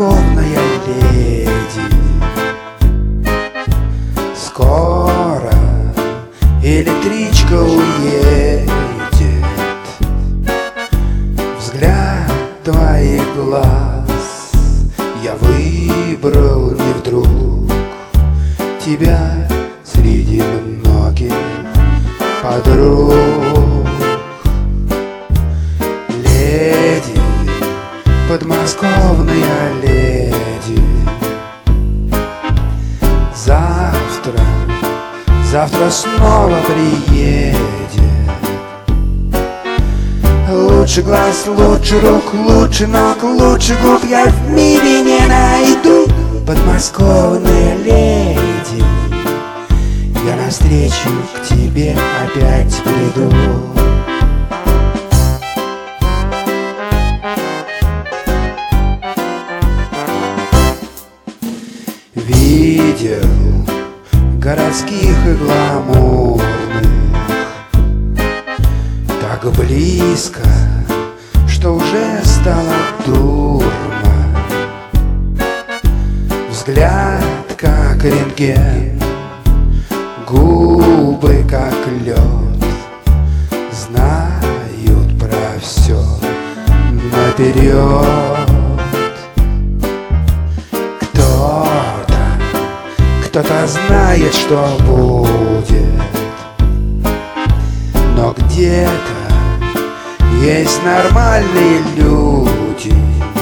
подмосковная леди. Скоро электричка уедет, взгляд твоих глаз я выбрал не вдруг, тебя среди многих подруг. Леди, подмосковная леди, завтра снова приедет. Лучше глаз, лучше рук, лучше ног, лучше губ я в мире не найду. Подмосковная леди, я навстречу к тебе опять приду. Видел городских и гламурных так близко, что уже стало дурно. Взгляд как рентген, губы как лед, знают про все наперед. Кто-то знает, что будет, но где-то есть нормальные люди.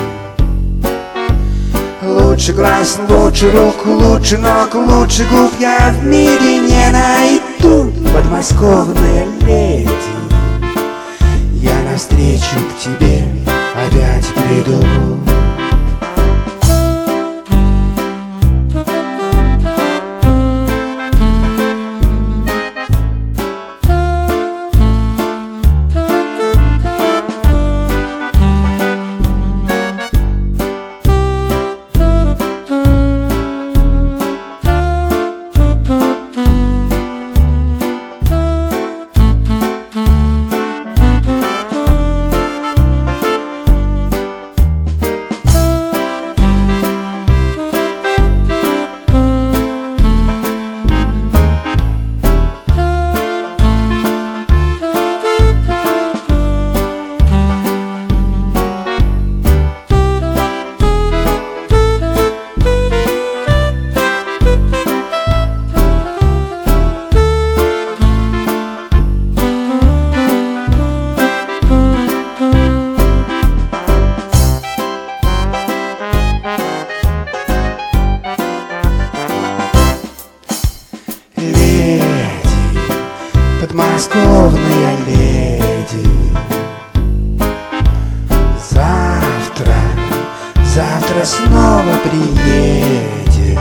Лучше глаз, лучше рук, лучше ног, лучше губ я в мире не найду. Подмосковная леди, я навстречу к тебе опять приду. Подмосковная леди, завтра снова приедет.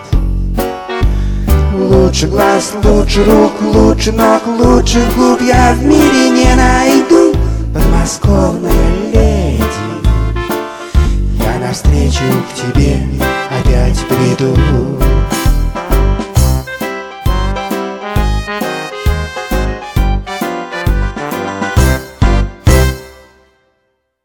Лучше глаз, лучше рук, лучше ног, лучше губ я в мире не найду. Подмосковная леди, я навстречу к тебе опять приду.